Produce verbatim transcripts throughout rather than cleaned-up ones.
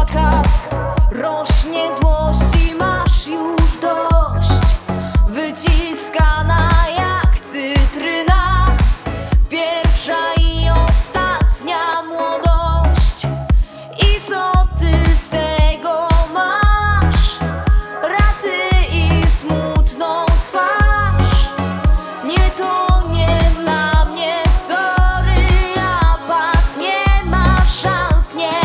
krzakach rośnie złość i masz już dość. Wyciskana jak cytryna, pierwsza i ostatnia młodość. I co ty z tego masz? Raty i smutną twarz. Nie, to nie dla mnie, sorry, a pas nie ma szans, nie.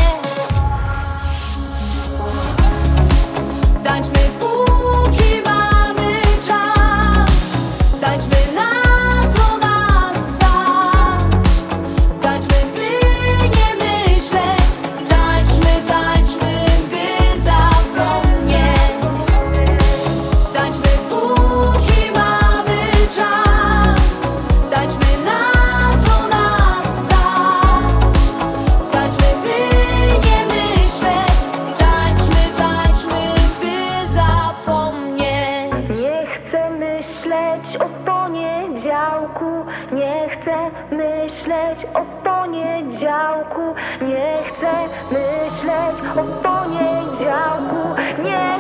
Tańczmy póki mamy czas, tańczmy na to nas stać. Tańczmy, by nie myśleć, tańczmy, tańczmy, by zapomnieć. Tańczmy póki mamy czas, tańczmy na to nas stać. Tańczmy, by nie myśleć, tańczmy, tańczmy, by zapomnieć. Nie chcę myśleć o poniedziałku, nie chcę myśleć o poniedziałku, nie chcę myśleć o poniedziałku, nie